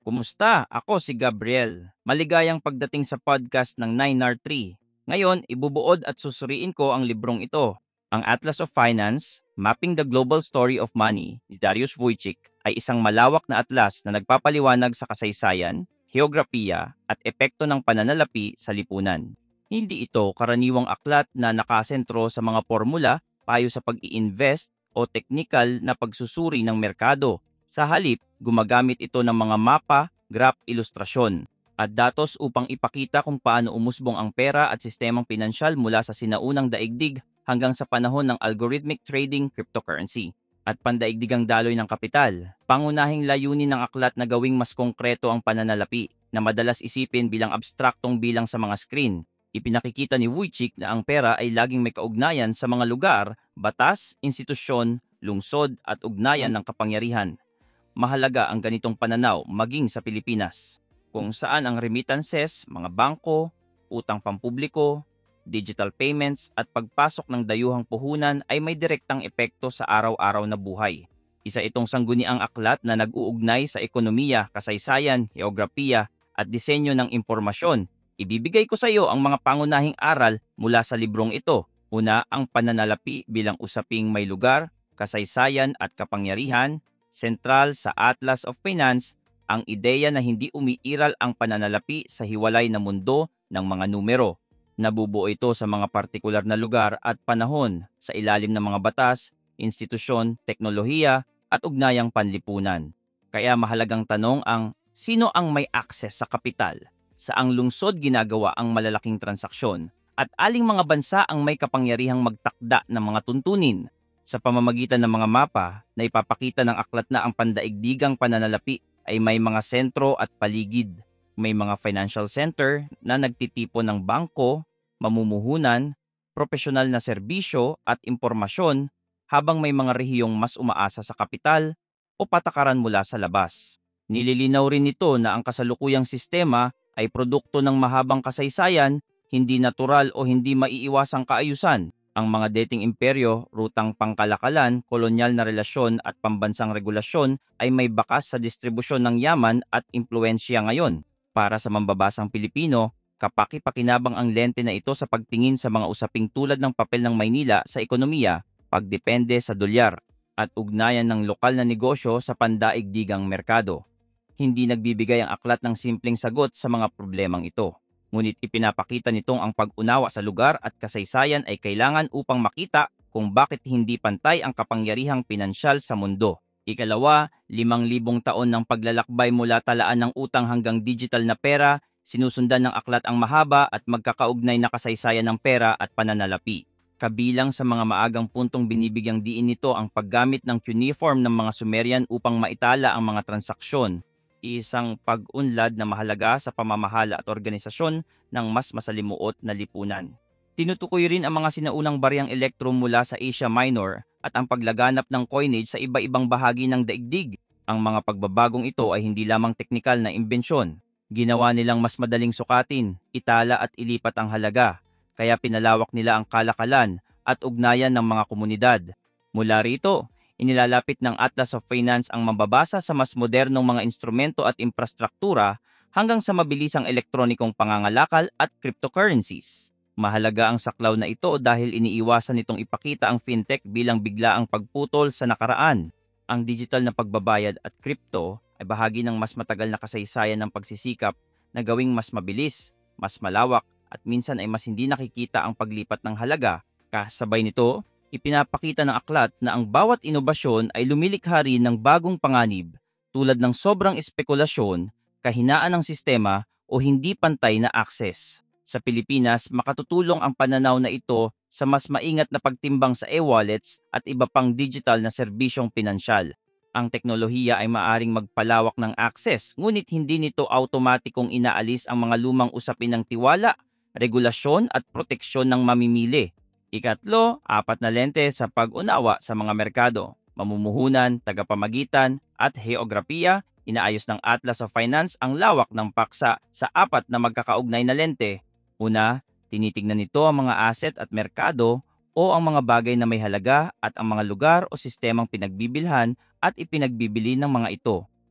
Kumusta? Ako si Gabriel. Maligayang pagdating sa podcast ng 9R3. Ngayon, ibubuod at susuriin ko ang librong ito. Ang Atlas of Finance, Mapping the Global Story of Money ni Darius Vujicic ay isang malawak na atlas na nagpapaliwanag sa kasaysayan, heograpiya at epekto ng pananalapi sa lipunan. Hindi ito karaniwang aklat na nakasentro sa mga formula, payo sa pag-i-invest o teknikal na pagsusuri ng merkado. Sa halip, gumagamit ito ng mga mapa, graph, ilustrasyon, at datos upang ipakita kung paano umusbong ang pera at sistemang pinansyal mula sa sinaunang daigdig hanggang sa panahon ng algorithmic trading cryptocurrency at pandaigdigang daloy ng kapital. Pangunahing layunin ng aklat na gawing mas konkreto ang pananalapi na madalas isipin bilang abstraktong bilang sa mga screen. Ipinakikita ni Vujicic na ang pera ay laging may kaugnayan sa mga lugar, batas, institusyon, lungsod at ugnayan ng kapangyarihan. Mahalaga ang ganitong pananaw maging sa Pilipinas, kung saan ang remittances, mga bangko, utang pampubliko, digital payments at pagpasok ng dayuhang puhunan ay may direktang epekto sa araw-araw na buhay. Isa itong sangguniang aklat na nag-uugnay sa ekonomiya, kasaysayan, heograpiya at disenyo ng impormasyon. Ibibigay ko sa iyo ang mga pangunahing aral mula sa librong ito. Una, ang pananalapi bilang usaping may lugar, kasaysayan at kapangyarihan. Sentral sa Atlas of Finance ang ideya na hindi umiiral ang pananalapi sa hiwalay na mundo ng mga numero. Nabubuo ito sa mga partikular na lugar at panahon sa ilalim ng mga batas, institusyon, teknolohiya at ugnayang panlipunan. Kaya mahalagang tanong ang sino ang may access sa kapital? Saang lungsod ginagawa ang malalaking transaksyon? At aling mga bansa ang may kapangyarihang magtakda ng mga tuntunin? Sa pamamagitan ng mga mapa na ipapakita ng aklat na ang pandaigdigang pananalapi ay may mga sentro at paligid. May mga financial center na nagtitipon ng bangko, mamumuhunan, profesional na serbisyo at impormasyon habang may mga rehiyong mas umaasa sa kapital o patakaran mula sa labas. Nililinaw rin nito na ang kasalukuyang sistema ay produkto ng mahabang kasaysayan, hindi natural o hindi maiiwasang kaayusan. Ang mga dating imperyo, rutang pangkalakalan, kolonyal na relasyon at pambansang regulasyon ay may bakas sa distribusyon ng yaman at impluensya ngayon. Para sa mambabasang Pilipino, kapaki-pakinabang ang lente na ito sa pagtingin sa mga usaping tulad ng papel ng Maynila sa ekonomiya, pagdepende sa dolyar, at ugnayan ng lokal na negosyo sa pandaigdigang merkado. Hindi nagbibigay ang aklat ng simpleng sagot sa mga problemang ito. Ngunit ipinapakita nitong ang pag-unawa sa lugar at kasaysayan ay kailangan upang makita kung bakit hindi pantay ang kapangyarihang pinansyal sa mundo. Ikalawa, 5,000 taon ng paglalakbay mula talaan ng utang hanggang digital na pera, sinusundan ng aklat ang mahaba at magkakaugnay na kasaysayan ng pera at pananalapi. Kabilang sa mga maagang puntong binibigyang diin nito ang paggamit ng cuneiform ng mga Sumerian upang maitala ang mga transaksyon, isang pag-unlad na mahalaga sa pamamahala at organisasyon ng mas masalimuot na lipunan. Tinutukoy rin ang mga sinaunang bariyang elektro mula sa Asia Minor at ang paglaganap ng coinage sa iba-ibang bahagi ng daigdig. Ang mga pagbabagong ito ay hindi lamang teknikal na imbensyon. Ginawa nilang mas madaling sukatin, itala at ilipat ang halaga, kaya pinalawak nila ang kalakalan at ugnayan ng mga komunidad. Mula rito, inilalapit ng Atlas of Finance ang mambabasa sa mas modernong mga instrumento at infrastruktura hanggang sa mabilisang elektronikong pangangalakal at cryptocurrencies. Mahalaga ang saklaw na ito dahil iniiwasan nitong ipakita ang fintech bilang biglaang pagputol sa nakaraan. Ang digital na pagbabayad at crypto ay bahagi ng mas matagal na kasaysayan ng pagsisikap na gawing mas mabilis, mas malawak at minsan ay mas hindi nakikita ang paglipat ng halaga. Kasabay nito, ipinapakita ng aklat na ang bawat inobasyon ay lumilikha rin ng bagong panganib tulad ng sobrang espekulasyon, kahinaan ng sistema o hindi pantay na access. Sa Pilipinas, makatutulong ang pananaw na ito sa mas maingat na pagtimbang sa e-wallets at iba pang digital na serbisyong pinansyal. Ang teknolohiya ay maaring magpalawak ng access, ngunit hindi nito automatikong inaalis ang mga lumang usapin ng tiwala, regulasyon at proteksyon ng mamimili. Ikatlo, 4 na lente sa pag-unawa sa mga merkado, mamumuhunan, tagapamagitan, at heograpiya. Inaayos ng Atlas of Finance ang lawak ng paksa sa 4 na magkakaugnay na lente. Una, tinitignan nito ang mga asset at merkado o ang mga bagay na may halaga at ang mga lugar o sistemang pinagbibilhan at ipinagbibili ng mga ito.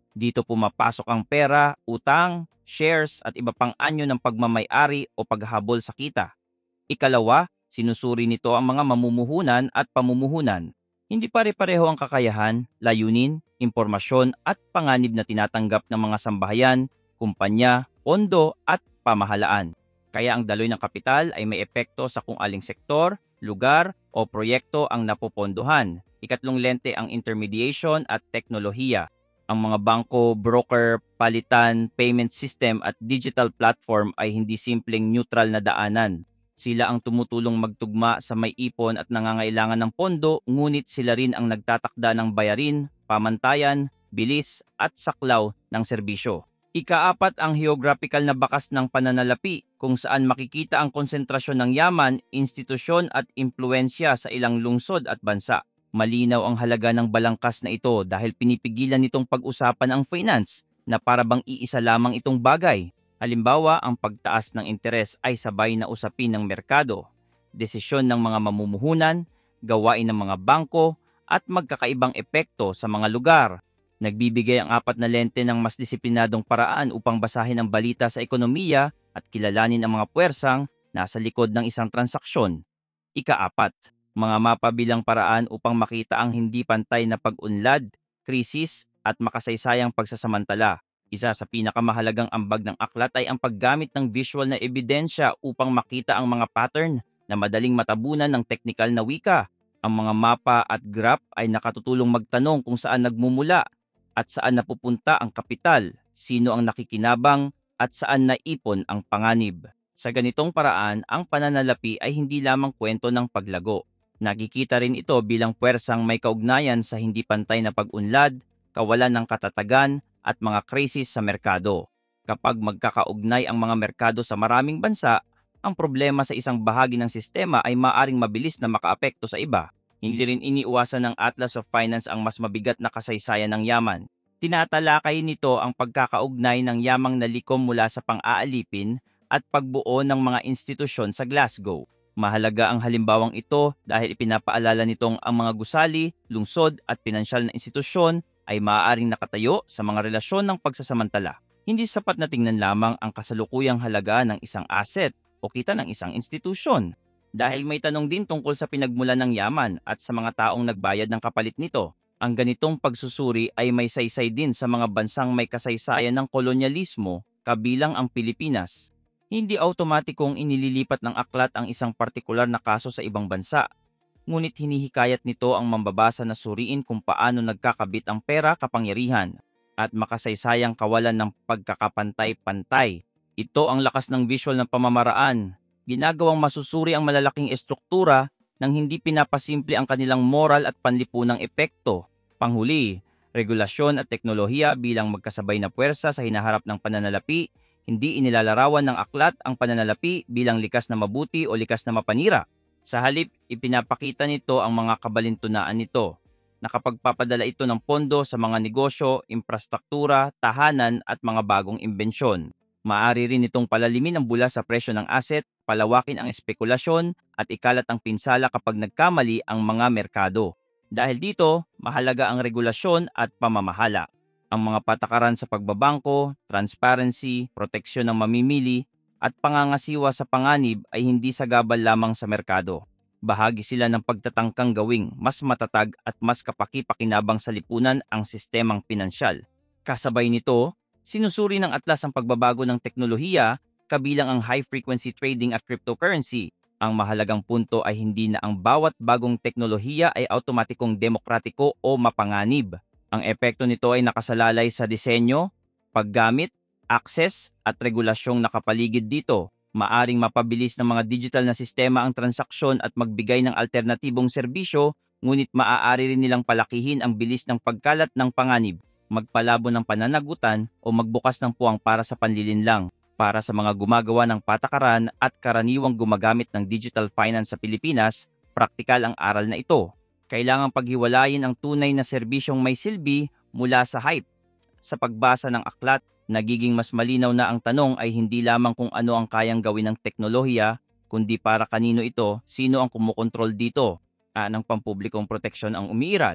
Dito pumapasok ang pera, utang, shares at iba pang anyo ng pagmamay-ari o paghabol sa kita. Ikalawa, sinusuri nito ang mga mamumuhunan at pamumuhunan. Hindi pare-pareho ang kakayahan, layunin, impormasyon at panganib na tinatanggap ng mga sambahayan, kumpanya, pondo at pamahalaan. Kaya ang daloy ng kapital ay may epekto sa kung aling sektor, lugar o proyekto ang napopondohan. Ikatlong lente ang intermediation at teknolohiya. Ang mga bangko, broker, palitan, payment system at digital platform ay hindi simpleng neutral na daanan. Sila ang tumutulong magtugma sa may ipon at nangangailangan ng pondo, ngunit sila rin ang nagtatakda ng bayarin, pamantayan, bilis at saklaw ng serbisyo. Ikaapat ang geographical na bakas ng pananalapi kung saan makikita ang konsentrasyon ng yaman, institusyon at impluensya sa ilang lungsod at bansa. Malinaw ang halaga ng balangkas na ito dahil pinipigilan nitong pag-usapan ang finance na para bang iisa lamang itong bagay. Halimbawa, ang pagtaas ng interes ay sabay na usapin ng merkado, desisyon ng mga mamumuhunan, gawain ng mga bangko, at magkakaibang epekto sa mga lugar. Nagbibigay ang apat na lente ng mas disiplinadong paraan upang basahin ang balita sa ekonomiya at kilalanin ang mga puwersang nasa likod ng isang transaksyon. Ikaapat, mga mapa bilang paraan upang makita ang hindi pantay na pag-unlad, krisis at makasaysayang pagsasamantala. Isa sa pinakamahalagang ambag ng aklat ay ang paggamit ng visual na ebidensya upang makita ang mga pattern na madaling matabunan ng teknikal na wika. Ang mga mapa at graph ay nakatutulong magtanong kung saan nagmumula at saan napupunta ang kapital, sino ang nakikinabang at saan naipon ang panganib. Sa ganitong paraan, ang pananalapi ay hindi lamang kwento ng paglago. Nakikita rin ito bilang puwersang may kaugnayan sa hindi pantay na pag-unlad, kawalan ng katatagan at mga krisis sa merkado. Kapag magkakaugnay ang mga merkado sa maraming bansa, ang problema sa isang bahagi ng sistema ay maaring mabilis na makaapekto sa iba. Hindi rin iniiwasan ng Atlas of Finance ang mas mabigat na kasaysayan ng yaman. Tinatalakay nito ang pagkakaugnay ng yamang nalikom mula sa pang-aalipin at pagbuo ng mga institusyon sa Glasgow. Mahalaga ang halimbawang ito dahil ipinapaalala nitong ang mga gusali, lungsod at pinansyal na institusyon ay maaaring nakatayo sa mga relasyon ng pagsasamantala. Hindi sapat na tingnan lamang ang kasalukuyang halaga ng isang asset o kita ng isang institusyon. Dahil may tanong din tungkol sa pinagmulan ng yaman at sa mga taong nagbayad ng kapalit nito. Ang ganitong pagsusuri ay may saysay din sa mga bansang may kasaysayan ng kolonyalismo, kabilang ang Pilipinas. Hindi automatikong inililipat ng aklat ang isang partikular na kaso sa ibang bansa. Ngunit hinihikayat nito ang mambabasa na suriin kung paano nagkakabit ang pera kapangyarihan at makasaysayang kawalan ng pagkakapantay-pantay. Ito ang lakas ng visual ng pamamaraan. Ginagawang masusuri ang malalaking estruktura nang hindi pinapasimple ang kanilang moral at panlipunang epekto. Panghuli, regulasyon at teknolohiya bilang magkasabay na puwersa sa hinaharap ng pananalapi, hindi inilalarawan ng aklat ang pananalapi bilang likas na mabuti o likas na mapanira. Sa halip, ipinapakita nito ang mga kabalintunaan nito. Nakapagpapadala ito ng pondo sa mga negosyo, infrastruktura, tahanan at mga bagong imbensyon. Maaari rin itong palalimin ang bula sa presyo ng asset, palawakin ang espekulasyon, at ikalat ang pinsala kapag nagkamali ang mga merkado. Dahil dito, mahalaga ang regulasyon at pamamahala. Ang mga patakaran sa pagbabangko, transparency, proteksyon ng mamimili, at pangangasiwa sa panganib ay hindi sagabal lamang sa merkado. Bahagi sila ng pagtatangkang gawing mas matatag at mas kapaki-pakinabang sa lipunan ang sistemang pinansyal. Kasabay nito, sinusuri ng atlas ang pagbabago ng teknolohiya, kabilang ang high-frequency trading at cryptocurrency. Ang mahalagang punto ay hindi na ang bawat bagong teknolohiya ay automatikong demokratiko o mapanganib. Ang epekto nito ay nakasalalay sa disenyo, paggamit, access at regulasyong nakapaligid dito. Maaring mapabilis ng mga digital na sistema ang transaksyon at magbigay ng alternatibong serbisyo, ngunit maaari rin nilang palakihin ang bilis ng pagkalat ng panganib, magpalabo ng pananagutan o magbukas ng puwang para sa panlilinlang. Para sa mga gumagawa ng patakaran at karaniwang gumagamit ng digital finance sa Pilipinas, praktikal ang aral na ito. Kailangang paghiwalayin ang tunay na serbisyong may silbi mula sa hype. Sa pagbasa ng aklat, nagiging mas malinaw na ang tanong ay hindi lamang kung ano ang kayang gawin ng teknolohiya, kundi para kanino ito, sino ang kumukontrol dito, ng pampublikong proteksyon ang umiiral.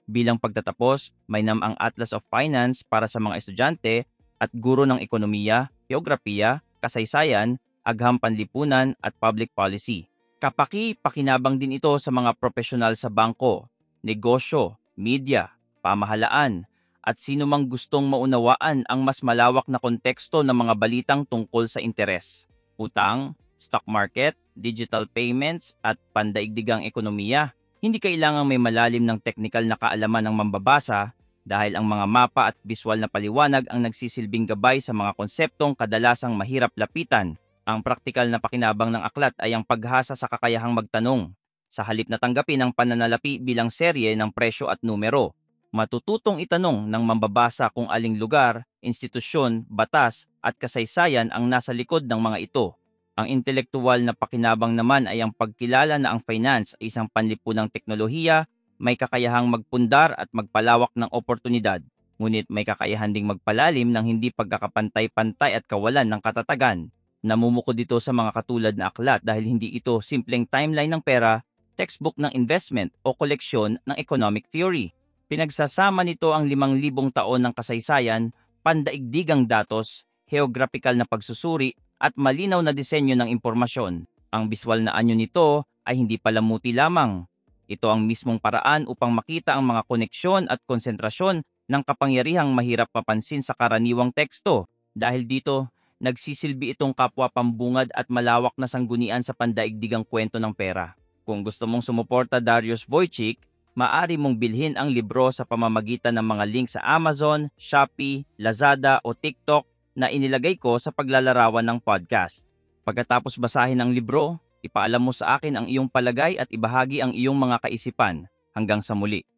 Bilang pagtatapos, mainam ang Atlas of Finance para sa mga estudyante at guro ng ekonomiya, geografiya, kasaysayan, agham panlipunan at public policy. Kapaki-pakinabang din ito sa mga profesional sa bangko, negosyo, media, pamahalaan, at sino mang gustong maunawaan ang mas malawak na konteksto ng mga balitang tungkol sa interes, utang, stock market, digital payments, at pandaigdigang ekonomiya. Hindi kailangang may malalim ng teknikal na kaalaman ng mambabasa dahil ang mga mapa at visual na paliwanag ang nagsisilbing gabay sa mga konseptong kadalasang mahirap lapitan. Ang praktikal na pakinabang ng aklat ay ang paghasa sa kakayahang magtanong, sa halip na tanggapin ang pananalapi bilang serye ng presyo at numero. Matututong itanong ng mambabasa kung aling lugar, institusyon, batas at kasaysayan ang nasa likod ng mga ito. Ang intelektuwal na pakinabang naman ay ang pagkilala na ang finance ay isang panlipunang teknolohiya, may kakayahang magpundar at magpalawak ng oportunidad, ngunit may kakayahan ding magpalalim ng hindi pagkakapantay-pantay at kawalan ng katatagan. Namumukod dito sa mga katulad na aklat dahil hindi ito simpleng timeline ng pera, textbook ng investment o koleksyon ng economic theory. Pinagsasama nito ang 5,000 taon ng kasaysayan, pandaigdigang datos, geographical na pagsusuri, at malinaw na disenyo ng impormasyon. Ang biswal na anyo nito ay hindi palamuti lamang. Ito ang mismong paraan upang makita ang mga koneksyon at konsentrasyon ng kapangyarihang mahirap mapansin sa karaniwang teksto. Dahil dito, nagsisilbi itong kapwa pambungad at malawak na sanggunian sa pandaigdigang kwento ng pera. Kung gusto mong sumuporta Darius Wojcik, maaari mong bilhin ang libro sa pamamagitan ng mga link sa Amazon, Shopee, Lazada o TikTok na inilagay ko sa paglalarawan ng podcast. Pagkatapos basahin ang libro, ipaalam mo sa akin ang iyong palagay at ibahagi ang iyong mga kaisipan. Hanggang sa muli.